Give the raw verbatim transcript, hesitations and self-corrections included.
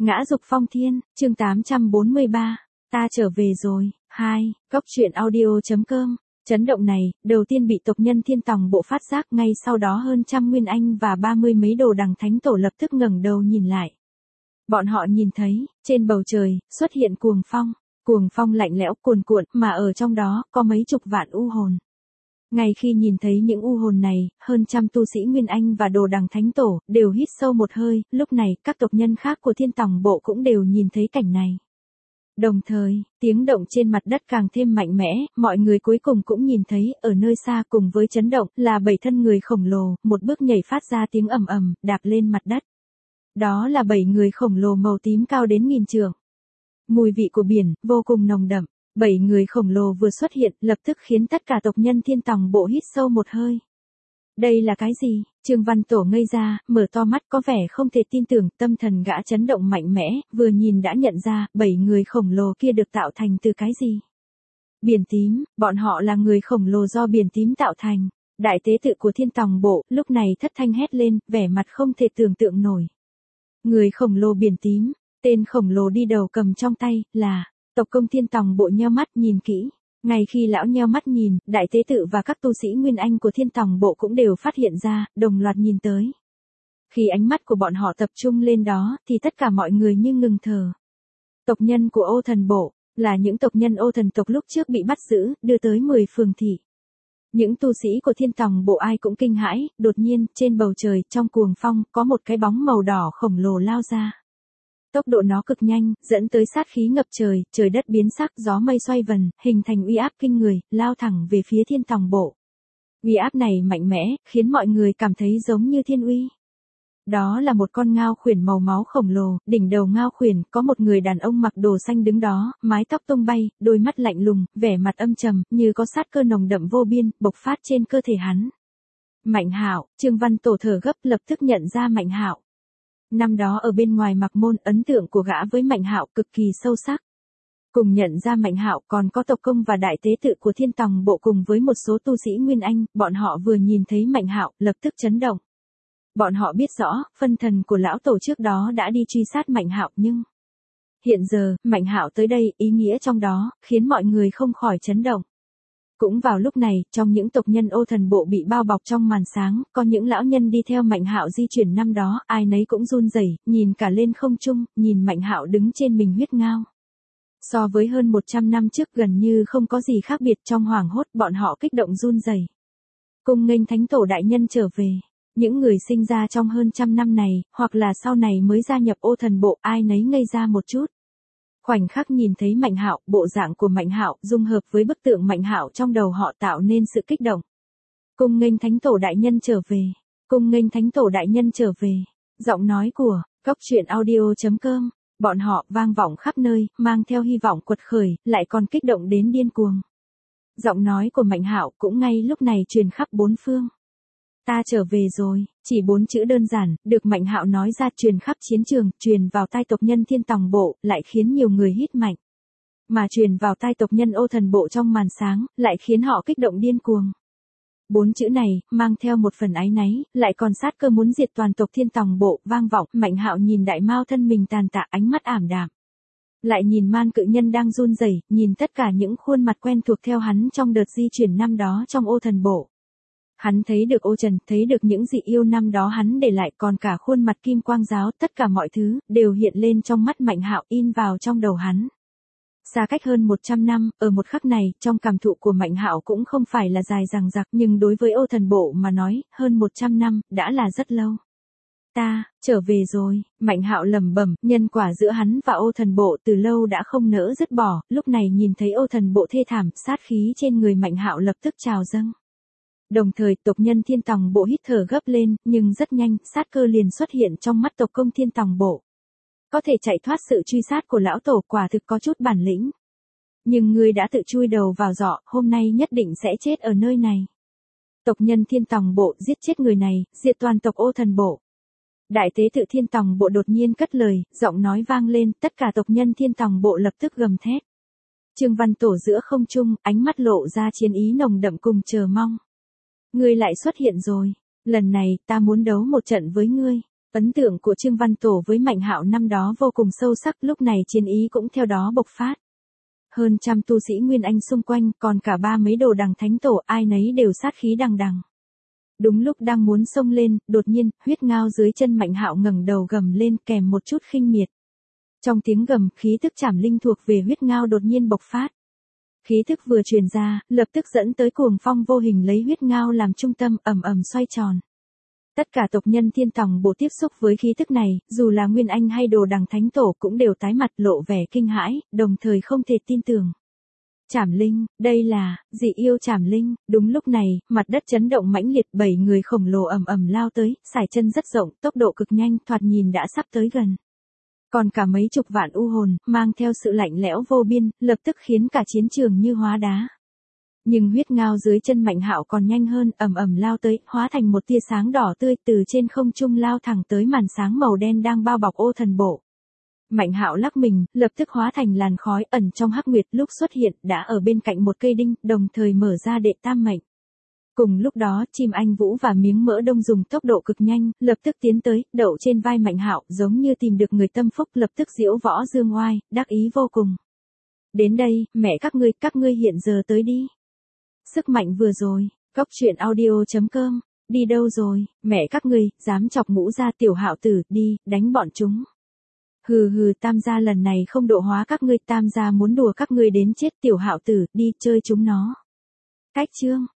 Ngã dục phong thiên, chương tám trăm bốn mươi ba, ta trở về rồi, hai, góc truyện audio.com. Chấn động này, đầu tiên bị tộc nhân thiên tòng bộ phát giác, ngay sau đó hơn trăm nguyên anh và ba mươi mấy đồ đằng thánh tổ lập tức ngẩng đầu nhìn lại. Bọn họ nhìn thấy, trên bầu trời, xuất hiện cuồng phong, cuồng phong lạnh lẽo cuồn cuộn, mà ở trong đó, có mấy chục vạn u hồn. Ngay khi nhìn thấy những u hồn này, hơn trăm tu sĩ Nguyên Anh và đồ đằng thánh tổ, đều hít sâu một hơi, lúc này, các tộc nhân khác của thiên tòng bộ cũng đều nhìn thấy cảnh này. Đồng thời, tiếng động trên mặt đất càng thêm mạnh mẽ, mọi người cuối cùng cũng nhìn thấy, ở nơi xa cùng với chấn động, là bảy thân người khổng lồ, một bước nhảy phát ra tiếng ầm ầm, đạp lên mặt đất. Đó là bảy người khổng lồ màu tím cao đến nghìn trượng. Mùi vị của biển, vô cùng nồng đậm. Bảy người khổng lồ vừa xuất hiện, lập tức khiến tất cả tộc nhân thiên tòng bộ hít sâu một hơi. Đây là cái gì? Trương Văn Tổ ngây ra, mở to mắt có vẻ không thể tin tưởng, tâm thần gã chấn động mạnh mẽ, vừa nhìn đã nhận ra, bảy người khổng lồ kia được tạo thành từ cái gì? Biển tím, bọn họ là người khổng lồ do biển tím tạo thành. Đại tế tự của thiên tòng bộ, lúc này thất thanh hét lên, vẻ mặt không thể tưởng tượng nổi. Người khổng lồ biển tím, tên khổng lồ đi đầu cầm trong tay, là... Tộc công thiên tòng bộ nheo mắt nhìn kỹ. Ngay khi lão nheo mắt nhìn, đại tế tự và các tu sĩ Nguyên Anh của thiên tòng bộ cũng đều phát hiện ra, đồng loạt nhìn tới. Khi ánh mắt của bọn họ tập trung lên đó, thì tất cả mọi người như ngừng thở. Tộc nhân của Ô Thần Bộ, là những tộc nhân Ô Thần tộc lúc trước bị bắt giữ, đưa tới mười phường thị. Những tu sĩ của thiên tòng bộ ai cũng kinh hãi, đột nhiên, trên bầu trời, trong cuồng phong, có một cái bóng màu đỏ khổng lồ lao ra. Tốc độ nó cực nhanh, dẫn tới sát khí ngập trời, trời đất biến sắc, gió mây xoay vần, hình thành uy áp kinh người, lao thẳng về phía thiên tòng bộ. Uy áp này mạnh mẽ, khiến mọi người cảm thấy giống như thiên uy. Đó là một con ngao khuyển màu máu khổng lồ, đỉnh đầu ngao khuyển, có một người đàn ông mặc đồ xanh đứng đó, mái tóc tung bay, đôi mắt lạnh lùng, vẻ mặt âm trầm, như có sát cơ nồng đậm vô biên, bộc phát trên cơ thể hắn. Mạnh Hạo, Trương Văn Tổ thở gấp lập tức nhận ra Mạnh Hạo. Năm đó ở bên ngoài Mạc Môn, ấn tượng của gã với Mạnh Hạo cực kỳ sâu sắc. Cùng nhận ra Mạnh Hạo còn có tộc công và đại tế tự của thiên tòng bộ cùng với một số tu sĩ Nguyên Anh, bọn họ vừa nhìn thấy Mạnh Hạo, lập tức chấn động. Bọn họ biết rõ, phân thần của lão tổ trước đó đã đi truy sát Mạnh Hạo nhưng... Hiện giờ, Mạnh Hạo tới đây, ý nghĩa trong đó, khiến mọi người không khỏi chấn động. Cũng vào lúc này, trong những tộc nhân Ô Thần Bộ bị bao bọc trong màn sáng, có những lão nhân đi theo Mạnh Hạo di chuyển năm đó, ai nấy cũng run rẩy, nhìn cả lên không trung, nhìn Mạnh Hạo đứng trên mình huyết ngao. So với hơn một trăm năm trước gần như không có gì khác biệt, trong hoảng hốt bọn họ kích động run rẩy. Cung nghênh Thánh Tổ đại nhân trở về. Những người sinh ra trong hơn trăm năm này, hoặc là sau này mới gia nhập Ô Thần Bộ, ai nấy ngây ra một chút. Khoảnh khắc nhìn thấy Mạnh Hạo, bộ dạng của Mạnh Hạo dung hợp với bức tượng Mạnh Hạo trong đầu họ tạo nên sự kích động. Cung nghênh Thánh Tổ đại nhân trở về, cung nghênh Thánh Tổ đại nhân trở về. Giọng nói của góc truyện audio.com, bọn họ vang vọng khắp nơi, mang theo hy vọng quật khởi, lại còn kích động đến điên cuồng. Giọng nói của Mạnh Hạo cũng ngay lúc này truyền khắp bốn phương. Ta trở về rồi, chỉ bốn chữ đơn giản, được Mạnh Hạo nói ra truyền khắp chiến trường, truyền vào tai tộc nhân thiên tòng bộ, lại khiến nhiều người hít mạnh. Mà truyền vào tai tộc nhân Ô Thần Bộ trong màn sáng, lại khiến họ kích động điên cuồng. Bốn chữ này, mang theo một phần áy náy, lại còn sát cơ muốn diệt toàn tộc thiên tòng bộ, vang vọng, Mạnh Hạo nhìn đại mao thân mình tàn tạ, ánh mắt ảm đạm. Lại nhìn man cự nhân đang run rẩy, nhìn tất cả những khuôn mặt quen thuộc theo hắn trong đợt di chuyển năm đó trong Ô Thần Bộ. Hắn thấy được Ô Trần, thấy được những dị yêu năm đó hắn để lại, còn cả khuôn mặt kim quang giáo, tất cả mọi thứ, đều hiện lên trong mắt Mạnh Hạo, in vào trong đầu hắn. Xa cách hơn một trăm năm, ở một khắc này, trong cảm thụ của Mạnh Hạo cũng không phải là dài dằng dặc, nhưng đối với Ô Thần Bộ mà nói, hơn một trăm năm, đã là rất lâu. Ta, trở về rồi, Mạnh Hạo lẩm bẩm, nhân quả giữa hắn và Ô Thần Bộ từ lâu đã không nỡ dứt bỏ, lúc này nhìn thấy Ô Thần Bộ thê thảm, sát khí trên người Mạnh Hạo lập tức trào dâng. Đồng thời, tộc nhân thiên tòng bộ hít thở gấp lên, nhưng rất nhanh, sát cơ liền xuất hiện trong mắt tộc công thiên tòng bộ. Có thể chạy thoát sự truy sát của lão tổ, quả thực có chút bản lĩnh. Nhưng ngươi đã tự chui đầu vào giỏ, hôm nay nhất định sẽ chết ở nơi này. Tộc nhân thiên tòng bộ giết chết người này, diệt toàn tộc Ô Thần Bộ. Đại tế tự thiên tòng bộ đột nhiên cất lời, giọng nói vang lên, tất cả tộc nhân thiên tòng bộ lập tức gầm thét. Trương Văn Tổ giữa không trung, ánh mắt lộ ra chiến ý nồng đậm cùng chờ mong. Ngươi lại xuất hiện rồi, lần này ta muốn đấu một trận với ngươi. Ấn tượng của Trương Văn Tổ với Mạnh Hạo năm đó vô cùng sâu sắc, lúc này chiến ý cũng theo đó bộc phát. Hơn trăm tu sĩ Nguyên Anh xung quanh, còn cả ba mấy đồ đằng thánh tổ, ai nấy đều sát khí đằng đằng. Đúng lúc đang muốn xông lên, đột nhiên, huyết ngao dưới chân Mạnh Hạo ngẩng đầu gầm lên kèm một chút khinh miệt. Trong tiếng gầm, khí tức trảm linh thuộc về huyết ngao đột nhiên bộc phát. Khí tức vừa truyền ra, lập tức dẫn tới cuồng phong vô hình lấy huyết ngao làm trung tâm, ầm ầm xoay tròn. Tất cả tộc nhân Thiên Tòng Bộ tiếp xúc với khí tức này, dù là Nguyên Anh hay đồ đằng thánh tổ cũng đều tái mặt lộ vẻ kinh hãi, đồng thời không thể tin tưởng. Trảm linh, đây là dị yêu trảm linh. Đúng lúc này, mặt đất chấn động mãnh liệt, bảy người khổng lồ ầm ầm lao tới, sải chân rất rộng, tốc độ cực nhanh, thoạt nhìn đã sắp tới gần. Còn cả mấy chục vạn u hồn, mang theo sự lạnh lẽo vô biên, lập tức khiến cả chiến trường như hóa đá. Nhưng huyết ngao dưới chân Mạnh Hạo còn nhanh hơn, ầm ầm lao tới, hóa thành một tia sáng đỏ tươi từ trên không trung lao thẳng tới màn sáng màu đen đang bao bọc Ô Thần Bộ. Mạnh Hạo lắc mình, lập tức hóa thành làn khói ẩn trong hắc nguyệt, lúc xuất hiện đã ở bên cạnh một cây đinh, đồng thời mở ra đệ tam mệnh. Cùng lúc đó, chim anh vũ và miếng mỡ đông dùng tốc độ cực nhanh, lập tức tiến tới, đậu trên vai Mạnh Hạo, giống như tìm được người tâm phúc, lập tức diễu võ dương oai, đắc ý vô cùng. Đến đây, mẹ các ngươi, các ngươi hiện giờ tới đi. Sức mạnh vừa rồi, Cốc truyện audio chấm com, đi đâu rồi, mẹ các ngươi, dám chọc Ngũ gia tiểu Hạo tử, đi, đánh bọn chúng. Hừ hừ, Tam gia lần này không độ hóa các ngươi, Tam gia muốn đùa các ngươi đến chết, tiểu Hạo tử, đi chơi chúng nó. Cách chương